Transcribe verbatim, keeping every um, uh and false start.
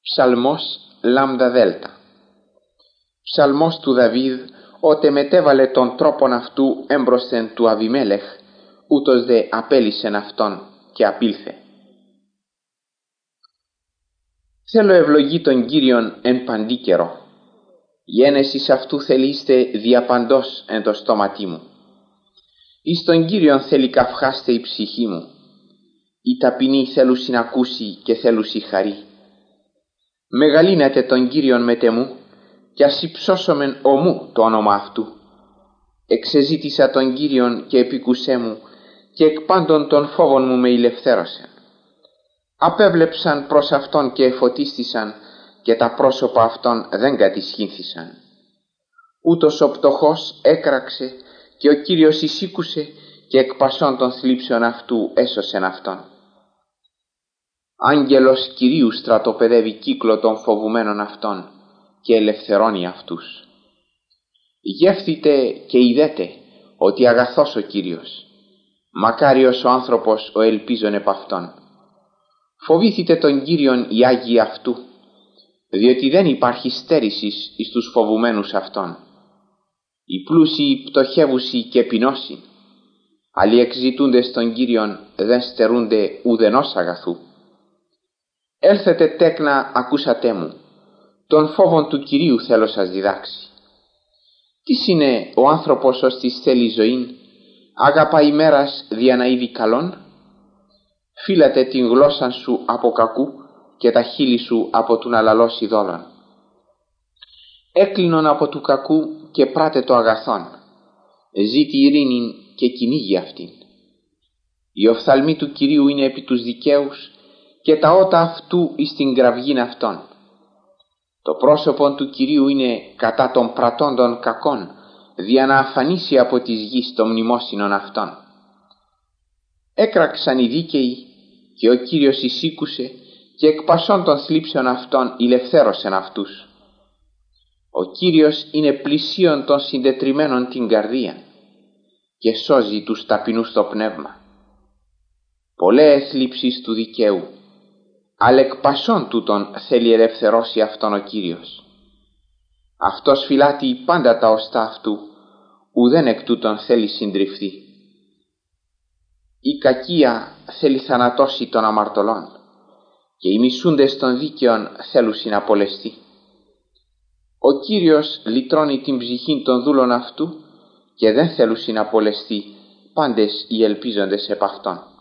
Ψαλμός λάμδα δέλτα. Ψαλμός του Δαβίδ, ότε μετέβαλε τον τρόπον αυτού έμπροσθεν του Αβιμέλεχ, ούτως δε απέλυσεν αυτόν και απήλθε. Θέλω ευλογή τον Κύριον εν παντή καιρό. Γένεσης αυτού θελείστε διαπαντός εν το στόματί μου. Εις τον Κύριον θέλει καυχάστε η ψυχή μου. Οι ταπεινοί θέλουν συνακούσει και θέλουν χαρί. Μεγαλύνατε τον Κύριον μετ' εμού, κι ας υψώσομεν ομού το όνομα αυτού. Εξεζήτησα τον Κύριον και επίκουσέ μου, και εκ πάντων των φόβων μου με ηλευθέρωσεν. Απέβλεψαν προς αυτόν και εφωτίστησαν, και τα πρόσωπα αυτών δεν κατησχύνθησαν. Ούτως ο πτωχός έκραξε, και ο Κύριος εισήκουσε, και εκ πασών των θλίψεων αυτού έσωσεν αυτόν. Άγγελος Κυρίου στρατοπεδεύει κύκλο των φοβουμένων αυτών και ελευθερώνει αυτούς. Γεύθητε και ειδέτε ότι αγαθός ο Κύριος. Μακάριος ο άνθρωπος ο ελπίζων επ' αυτόν. Φοβήθητε τον Κύριον οι Άγιοι αυτού, διότι δεν υπάρχει στέρησης εις τους φοβουμένους αυτών. Οι πλούσιοι πτωχεύουσι και πεινώσι, άλλοι εξητούντες τον Κύριον δεν στερούνται ουδενός αγαθού. Έλθετε τέκνα, ακούσατε μου, τον φόβον του Κυρίου θέλω σας διδάξει. Τι είναι ο άνθρωπος ώστις θέλει ζωήν, αγαπά ημέρας δια να είδει καλόν? Φύλατε την γλώσσα σου από κακού και τα χείλη σου από του να λαλώσει δόλων. Έκλεινον από του κακού και πράτε το αγαθόν. Ζήτη ειρήνην και κυνήγει αυτήν. Οι οφθαλμοί του Κυρίου είναι επί τους δικαίους, και τα ότα αυτού εις την κραυγήν αυτών. Το πρόσωπον του Κυρίου είναι κατά των πρατώντων κακών, δια να αφανίσει από της γης το μνημόσυνον αυτών. Έκραξαν οι δίκαιοι, και ο Κύριος εισήκουσε, και εκ πασών των θλίψεων αυτών ηλευθέρωσεν αυτούς. Ο Κύριος είναι πλησίον των συντετριμμένων την καρδία, και σώζει τους ταπεινούς το πνεύμα. Πολλές θλίψεις του δικαίου, αλλά εκ πασών τούτων θέλει ελευθερώσει αυτόν ο Κύριος. Αυτός φυλάττει πάντα τα οστά αυτού, ουδέν εκ τούτων θέλει συντριφθεί. Η κακία θέλει θανατώσει των αμαρτωλών, και οι μισούντες των δίκαιων θέλουν συναπολεστεί. Ο Κύριος λυτρώνει την ψυχήν των δούλων αυτού, και δεν θέλουν συναπολεστεί πάντες οι ελπίζοντες επ' αυτόν.